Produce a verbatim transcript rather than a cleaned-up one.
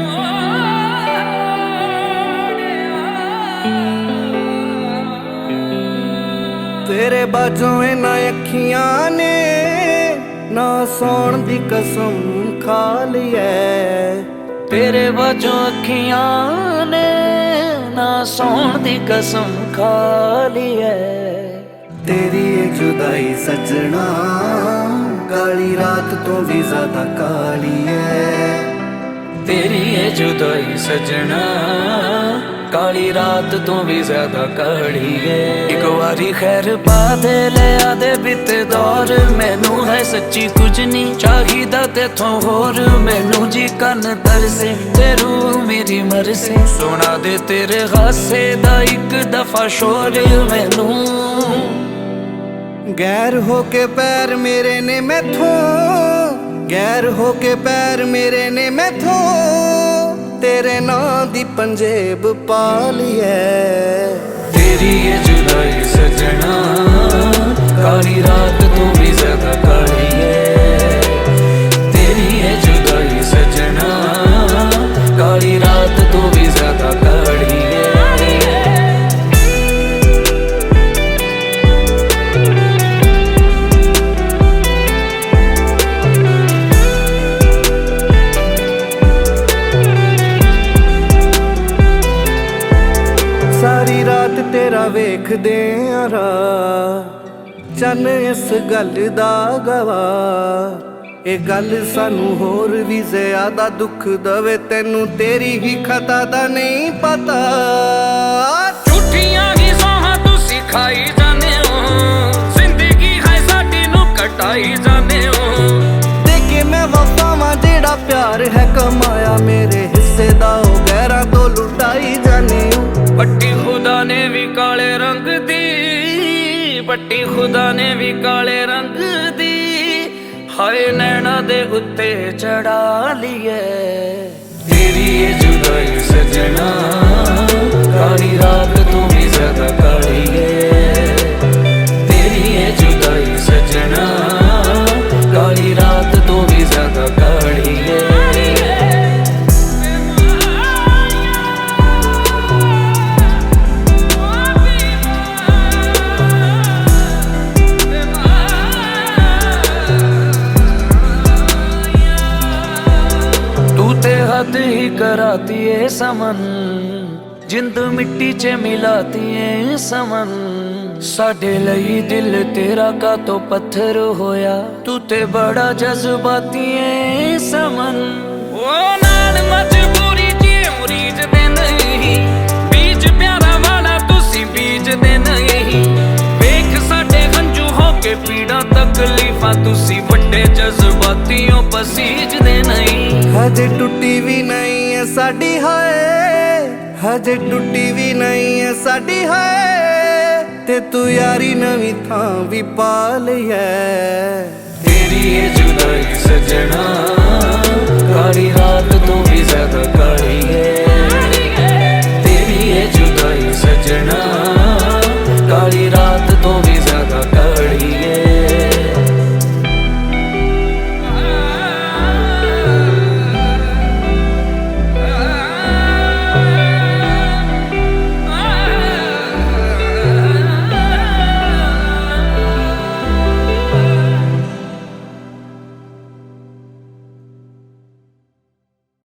तेरे बाजों ना अखियां ने ना सौण दी कसम खा ली है। तेरे बाजों अखियां ने ना सौण दी कसम खा ली है। तेरी ये जुदाई सजना काली रात तो भी ज्यादा काली है। तेरी ये जुदाई सजना काली रात तो भी ज्यादा काली है। एक बारी खैर पा दे ले आदे बीते दौर, मैनू है सच्ची कुछ नहीं चाहिदा तेथों होर। मैनू जी कन तरसे ते रूह मेरी मरसे, सुना दे तेरे हासे दा एक दफा शोर मैनू। गैर होके पैर मेरे ने मैथों, गैर होके पैर मेरे ने मैथों तेरे नां दी पंजेब पा ली है। तेरी ये जुदाई सजना काली रात तो भी ज्यादा काली है। तेरी ये जुदाई सजना काली रात तो भी ज्यादा काली है। सारी रात तेरा वेखदे आ राह, चन इस गल दा गवाह। ये गल सानू होर भी ज्यादा दुख दवे, तेनू तेरी ही खता दा नहीं पता। झूठियां ही सोहां तुसी खाई जाने हो, जिंदगी है साडी नू कटाई जाने हो। देखे मैं वफावां जेड़ा प्यार है कमाया, मेरे हिस्से दा ओ गैरां तो लुटाई जाने हो। पट्टी खुदा ने भी काले रंग दी, पट्टी खुदा ने भी काले रंग दी, हाय नैना दे उत्ते चढ़ा लिए। तेरी ये जुदाई सजना काली रात तो भी ज्यादा काली है। तेरी ये जुदाई सजना काली रात तो भी ज्यादा काली है। हद ही कराती है समन, जिंद मिट्टी च मिलाती है समन। साडे लई दिल तेरा का तो पत्थर होया, तू ते बड़ा जज्बाती है समन। ओ नाल मजबूरी जी मुरीज दे नहीं, बीज प्यारा वाला तुसी बीज दे नहीं। वेख साडे हंजू हो के पीड़ा तकलीफां, तुसी वड्डे जज्बातियों पसीज दे नहीं। हजे टुटी भी नहीं है साडी हाय, हजे टुटी भी नहीं है साडी हाय, ते तू यारी नवी थां भी पा लई है। तेरी ये जुदाई सजना काली रात तो भी ज्यादा